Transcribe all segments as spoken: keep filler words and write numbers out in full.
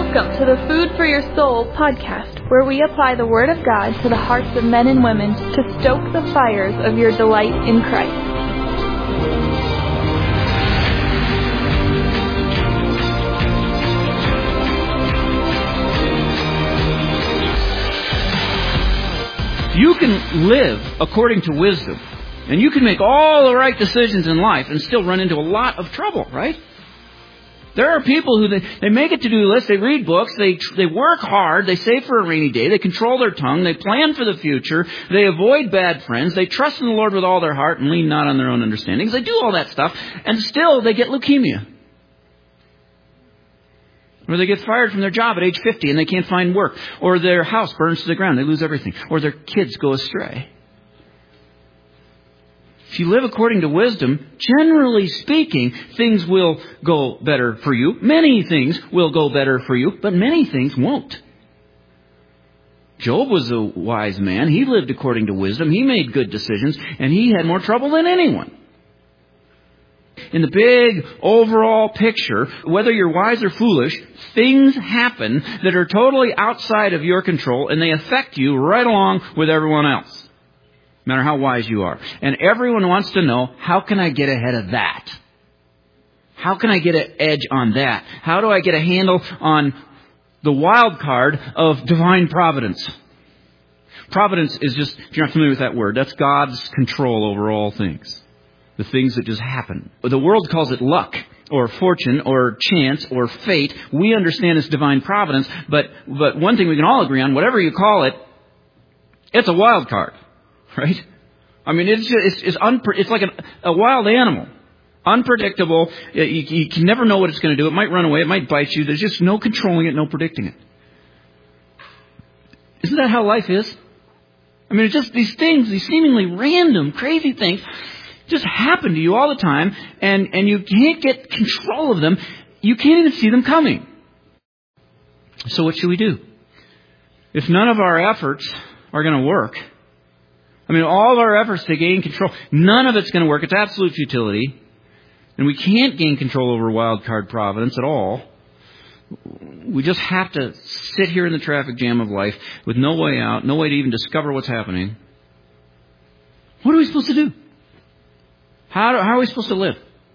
Welcome to the Food for Your Soul podcast, where we apply the Word of God to the hearts of men and women to stoke the fires of your delight in Christ. You can live according to wisdom, and you can make all the right decisions in life and still run into a lot of trouble, right? There are people who they, they make a to-do list, they read books, they they work hard, they save for a rainy day, they control their tongue, they plan for the future, they avoid bad friends, they trust in the Lord with all their heart and lean not on their own understandings. They do all that stuff, and still they get leukemia. Or they get fired from their job at age fifty and they can't find work. Or their house burns to the ground, they lose everything. Or their kids go astray. If you live according to wisdom, generally speaking, things will go better for you. Many things will go better for you, but many things won't. Job was a wise man. He lived according to wisdom. He made good decisions, and he had more trouble than anyone. In the big overall picture, whether you're wise or foolish, things happen that are totally outside of your control, and they affect you right along with everyone else. No matter how wise you are. And everyone wants to know, how can I get ahead of that? How can I get an edge on that? How do I get a handle on the wild card of divine providence? Providence is just, if you're not familiar with that word, that's God's control over all things. The things that just happen. The world calls it luck, or fortune, or chance, or fate. We understand as divine providence, but, but one thing we can all agree on, whatever you call it, it's a wild card. Right? I mean, it's just, it's it's, unpre- it's like a, a wild animal, unpredictable. You, you can never know what it's going to do. It might run away. It might bite you. There's just no controlling it, no predicting it. Isn't that how life is? I mean, it's just these things, these seemingly random, crazy things, just happen to you all the time, and and you can't get control of them. You can't even see them coming. So what should we do? If none of our efforts are going to work. I mean, all of our efforts to gain control, none of it's going to work. It's absolute futility. And we can't gain control over wild card providence at all. We just have to sit here in the traffic jam of life with no way out, no way to even discover what's happening. What are we supposed to do? How, do, how are we supposed to live?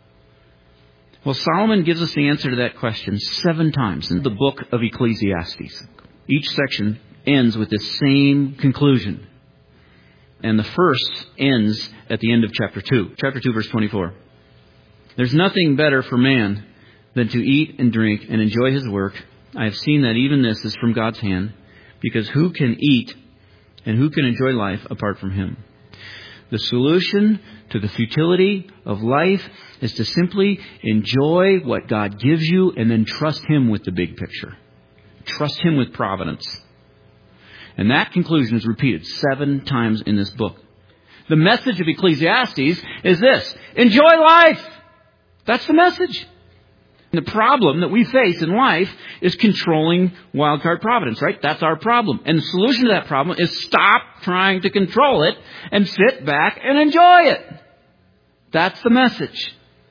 Well, Solomon gives us the answer to that question seven times in the book of Ecclesiastes. Each section ends with this same conclusion. And the first ends at the end of chapter two. Chapter two, verse twenty-four. There's nothing better for man than to eat and drink and enjoy his work. I have seen that even this is from God's hand, because who can eat and who can enjoy life apart from him? The solution to the futility of life is to simply enjoy what God gives you and then trust him with the big picture. Trust him with providence. And that conclusion is repeated seven times in this book. The message of Ecclesiastes is this: enjoy life. That's the message. And the problem that we face in life is controlling wildcard providence, right? That's our problem. And the solution to that problem is stop trying to control it and sit back and enjoy it. That's the message.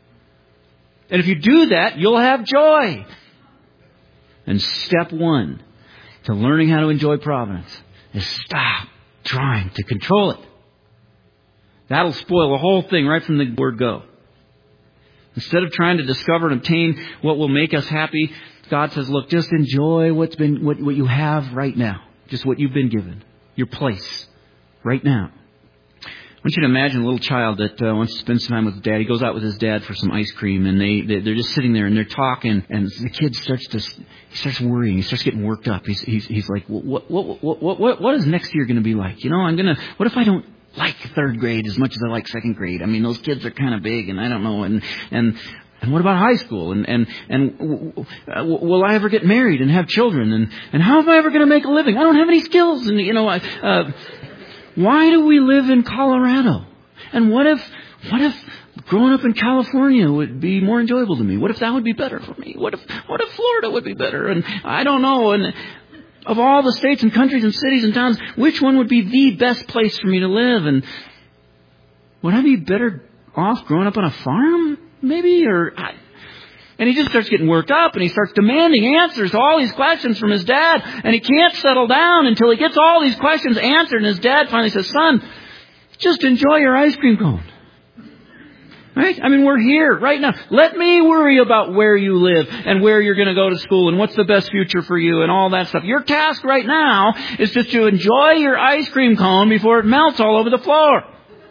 And if you do that, you'll have joy. And step one to learning how to enjoy providence is stop trying to control it. That'll spoil the whole thing right from the word go. Instead of trying to discover and obtain what will make us happy, God says, look, just enjoy what's been what, what you have right now. Just what you've been given. Your place right now. I want you to imagine a little child that uh, wants to spend some time with his dad. He goes out with his dad for some ice cream, and they, they they're just sitting there and they're talking. And the kid starts to he starts worrying. He starts getting worked up. He's he's he's like, what what what what what, what is next year going to be like? You know, I'm gonna. What if I don't like third grade as much as I like second grade? I mean, those kids are kind of big, and I don't know. And and and what about high school? And and and w- w- will I ever get married and have children? And and how am I ever going to make a living? I don't have any skills. And you know, I. Uh, Why do we live in Colorado? And what if, what if growing up in California would be more enjoyable to me? What if that would be better for me? What if, what if Florida would be better? And I don't know. And of all the states and countries and cities and towns, which one would be the best place for me to live? And would I be better off growing up on a farm, maybe? Or I, And he just starts getting worked up, and he starts demanding answers to all these questions from his dad. And he can't settle down until he gets all these questions answered. And his dad finally says, son, just enjoy your ice cream cone. Right? I mean, we're here right now. Let me worry about where you live and where you're going to go to school and what's the best future for you and all that stuff. Your task right now is just to enjoy your ice cream cone before it melts all over the floor.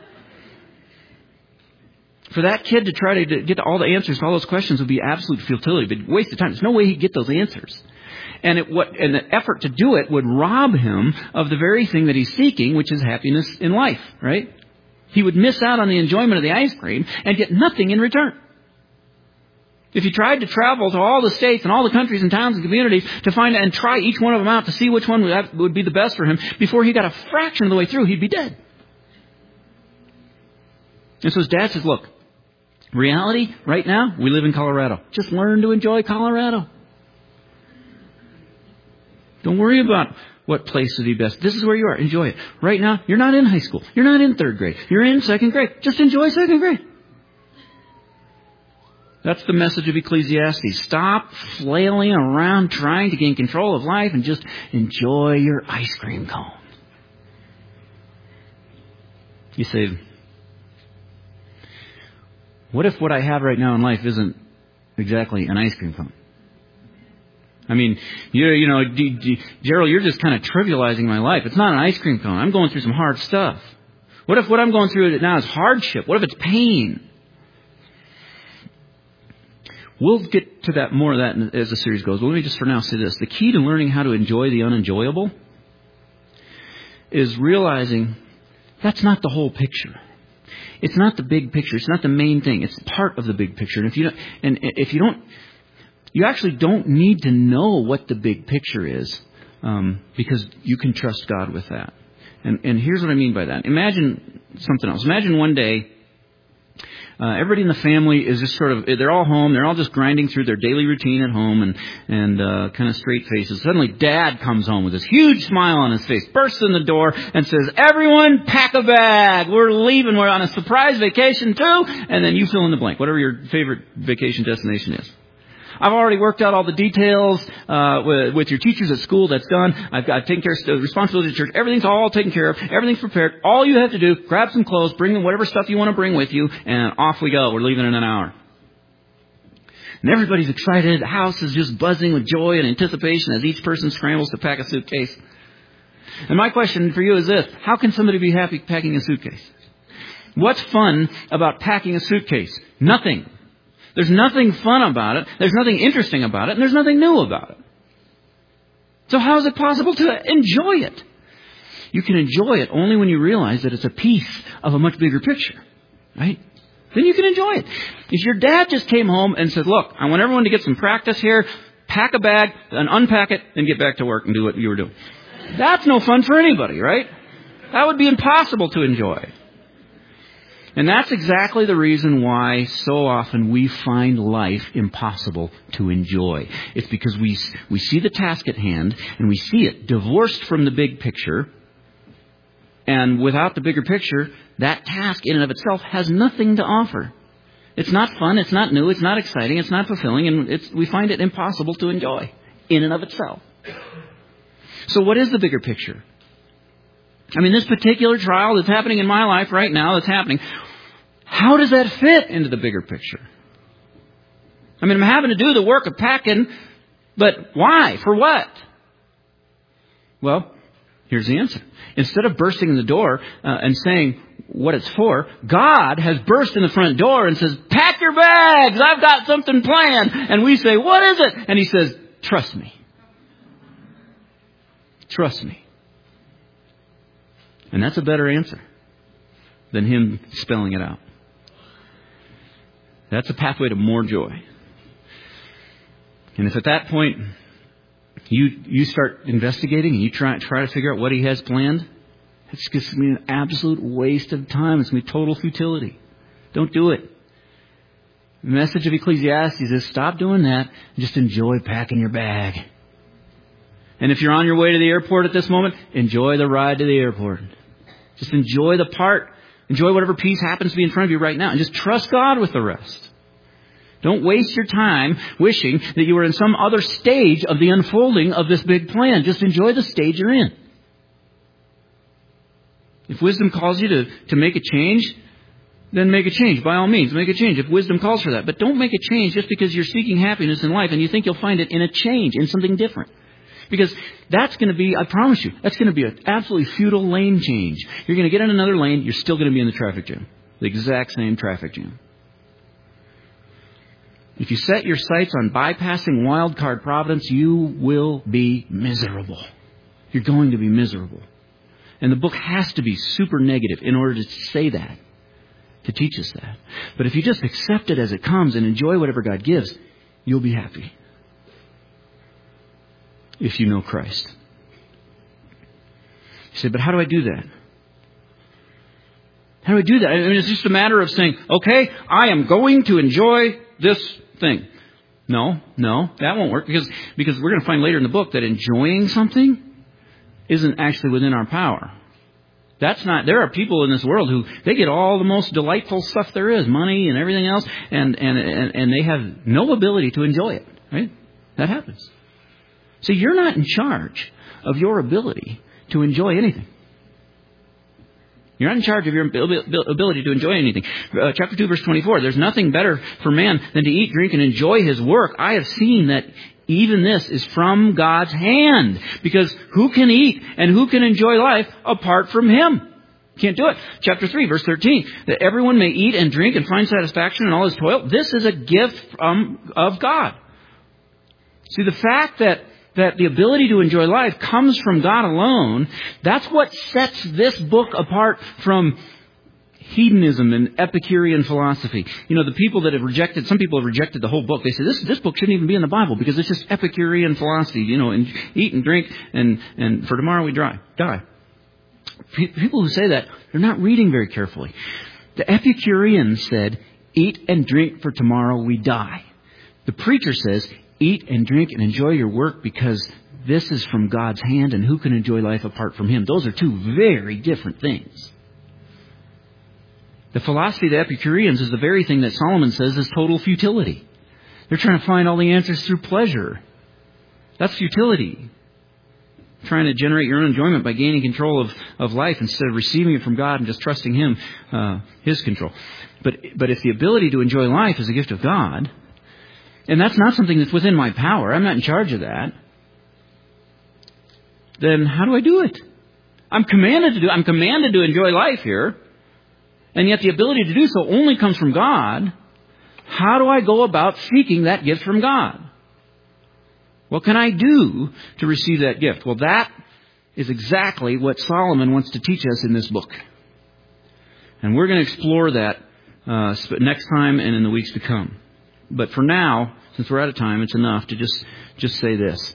For that kid to try to get all the answers to all those questions would be absolute futility, but waste of time. There's no way he'd get those answers. And it, what, and the effort to do it would rob him of the very thing that he's seeking, which is happiness in life, right? He would miss out on the enjoyment of the ice cream and get nothing in return. If he tried to travel to all the states and all the countries and towns and communities to find and try each one of them out to see which one would, have, would be the best for him, before he got a fraction of the way through, he'd be dead. And so his dad says, look, reality, right now, we live in Colorado. Just learn to enjoy Colorado. Don't worry about what place would be best. This is where you are. Enjoy it. Right now, you're not in high school. You're not in third grade. You're in second grade. Just enjoy second grade. That's the message of Ecclesiastes. Stop flailing around trying to gain control of life and just enjoy your ice cream cone. You say, what if what I have right now in life isn't exactly an ice cream cone? I mean, you you know, D, D, Gerald, you're just kind of trivializing my life. It's not an ice cream cone. I'm going through some hard stuff. What if what I'm going through now is hardship? What if it's pain? We'll get to that more of that as the series goes. But let me just for now say this. The key to learning how to enjoy the unenjoyable is realizing that's not the whole picture. It's not the big picture. It's not the main thing. It's part of the big picture. And if you don't, and if you don't, you actually don't need to know what the big picture is, um, because you can trust God with that. And, and here's what I mean by that. Imagine something else. Imagine one day, uh, everybody in the family is just sort of, they're all home. They're all just grinding through their daily routine at home and, and, uh, kind of straight faces. Suddenly Dad comes home with this huge smile on his face, bursts in the door and says, everyone pack a bag. We're leaving. We're on a surprise vacation too. And then you fill in the blank, whatever your favorite vacation destination is. I've already worked out all the details uh, with, with your teachers at school. That's done. I've got taken care of the responsibility of the church. Everything's all taken care of. Everything's prepared. All you have to do, grab some clothes, bring in whatever stuff you want to bring with you, and off we go. We're leaving in an hour. And everybody's excited. The house is just buzzing with joy and anticipation as each person scrambles to pack a suitcase. And my question for you is this. How can somebody be happy packing a suitcase? What's fun about packing a suitcase? Nothing. There's nothing fun about it. There's nothing interesting about it. And there's nothing new about it. So how is it possible to enjoy it? You can enjoy it only when you realize that it's a piece of a much bigger picture. Right? Then you can enjoy it. If your dad just came home and said, look, I want everyone to get some practice here. Pack a bag and unpack it and get back to work and do what you were doing. That's no fun for anybody, right? That would be impossible to enjoy. And that's exactly the reason why so often we find life impossible to enjoy. It's because we we see the task at hand and we see it divorced from the big picture. And without the bigger picture, that task in and of itself has nothing to offer. It's not fun, it's not new, it's not exciting, it's not fulfilling, and it's, we find it impossible to enjoy in and of itself. So what is the bigger picture? I mean, this particular trial that's happening in my life right now, that's happening, how does that fit into the bigger picture? I mean, I'm having to do the work of packing, but why? For what? Well, here's the answer. Instead of bursting in the door uh, and saying what it's for, God has burst in the front door and says, pack your bags, I've got something planned. And we say, what is it? And He says, trust me. Trust me. And that's a better answer than Him spelling it out. That's a pathway to more joy. And if at that point you you start investigating and you try try to figure out what He has planned, it's just going to be an absolute waste of time. It's going to be total futility. Don't do it. The message of Ecclesiastes is stop doing that and just enjoy packing your bag. And if you're on your way to the airport at this moment, enjoy the ride to the airport. Just enjoy the part. Enjoy whatever piece happens to be in front of you right now. And just trust God with the rest. Don't waste your time wishing that you were in some other stage of the unfolding of this big plan. Just enjoy the stage you're in. If wisdom calls you to, to make a change, then make a change. By all means, make a change if wisdom calls for that. But don't make a change just because you're seeking happiness in life and you think you'll find it in a change, in something different. Because that's going to be, I promise you, that's going to be an absolutely futile lane change. You're going to get in another lane, you're still going to be in the traffic jam. The exact same traffic jam. If you set your sights on bypassing wild card providence, you will be miserable. You're going to be miserable. And the book has to be super negative in order to say that, to teach us that. But if you just accept it as it comes and enjoy whatever God gives, you'll be happy. If you know Christ. You say, but how do I do that? How do I do that? I mean, it's just a matter of saying, okay, I am going to enjoy this thing. No, no, that won't work because, because we're going to find later in the book that enjoying something isn't actually within our power. That's not, there are people in this world who, they get all the most delightful stuff there is, money and everything else, and, and, and, and they have no ability to enjoy it, right? That happens. See, you're not in charge of your ability to enjoy anything. You're not in charge of your ability to enjoy anything. Uh, chapter two, verse twenty-four, there's nothing better for man than to eat, drink, and enjoy his work. I have seen that even this is from God's hand. Because who can eat and who can enjoy life apart from Him? Can't do it. Chapter three, verse thirteen, that everyone may eat and drink and find satisfaction in all his toil. This is a gift from, of God. See, the fact that that the ability to enjoy life comes from God alone, that's what sets this book apart from hedonism and Epicurean philosophy. You know, the people that have rejected, some people have rejected the whole book. They say, this this book shouldn't even be in the Bible because it's just Epicurean philosophy, you know, and eat and drink and, and for tomorrow we die. die. People who say that, they're not reading very carefully. The Epicureans said, eat and drink for tomorrow we die. The preacher says, eat and drink and enjoy your work because this is from God's hand and who can enjoy life apart from Him? Those are two very different things. The philosophy of the Epicureans is the very thing that Solomon says is total futility. They're trying to find all the answers through pleasure. That's futility. Trying to generate your own enjoyment by gaining control of, of life instead of receiving it from God and just trusting Him, uh, His control. But, but if the ability to enjoy life is a gift of God, and that's not something that's within my power, I'm not in charge of that, then how do I do it? I'm commanded to do I'm commanded to enjoy life here, and yet the ability to do so only comes from God. How do I go about seeking that gift from God? What can I do to receive that gift? Well, that is exactly what Solomon wants to teach us in this book. And we're going to explore that uh, next time and in the weeks to come. But for now, since we're out of time, it's enough to just, just say this.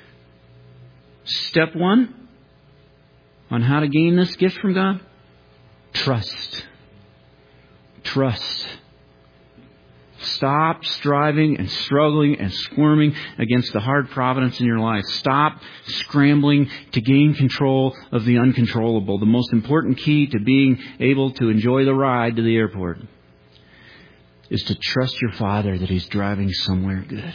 Step one on how to gain this gift from God, trust. Trust. Stop striving and struggling and squirming against the hard providence in your life. Stop scrambling to gain control of the uncontrollable. The most important key to being able to enjoy the ride to the airport is to trust your Father that He's driving somewhere good.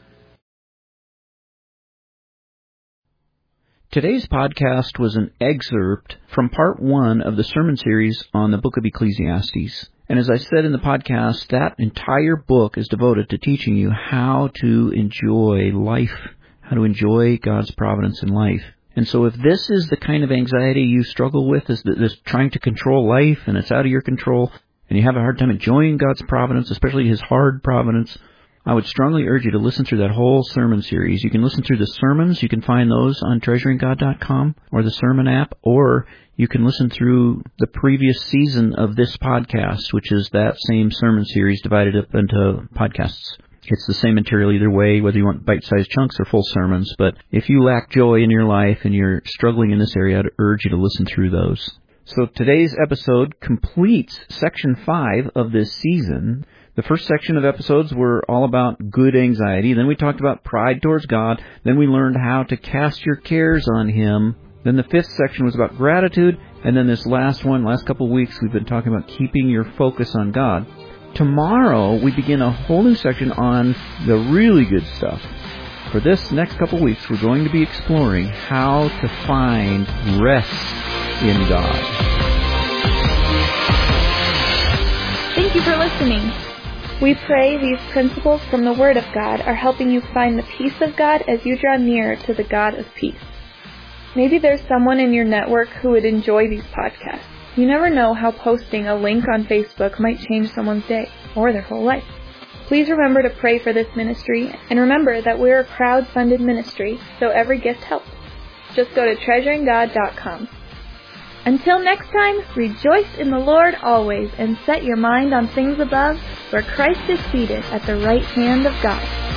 Today's podcast was an excerpt from part one of the sermon series on the book of Ecclesiastes. And as I said in the podcast, that entire book is devoted to teaching you how to enjoy life, how to enjoy God's providence in life. And so if this is the kind of anxiety you struggle with, is this trying to control life and it's out of your control, and you have a hard time enjoying God's providence, especially His hard providence, I would strongly urge you to listen through that whole sermon series. You can listen through the sermons. You can find those on treasuring god dot com or the sermon app, or you can listen through the previous season of this podcast, which is that same sermon series divided up into podcasts. It's the same material either way, whether you want bite-sized chunks or full sermons. But if you lack joy in your life and you're struggling in this area, I'd urge you to listen through those. So today's episode completes section five of this season. The first section of episodes were all about good anxiety. Then we talked about pride towards God. Then we learned how to cast your cares on Him. Then the fifth section was about gratitude. And then this last one, last couple of weeks, we've been talking about keeping your focus on God. tomorrow we begin a whole new section on the really good stuff. For this next couple weeks, we're going to be exploring how to find rest in God. Thank you for listening. We pray these principles from the Word of God are helping you find the peace of God as you draw nearer to the God of peace. Maybe there's someone in your network who would enjoy these podcasts. You never know how posting a link on Facebook might change someone's day or their whole life. Please remember to pray for this ministry, and remember that we're a crowd-funded ministry, so every gift helps. Just go to treasuring god dot com. Until next time, rejoice in the Lord always, and set your mind on things above, where Christ is seated at the right hand of God.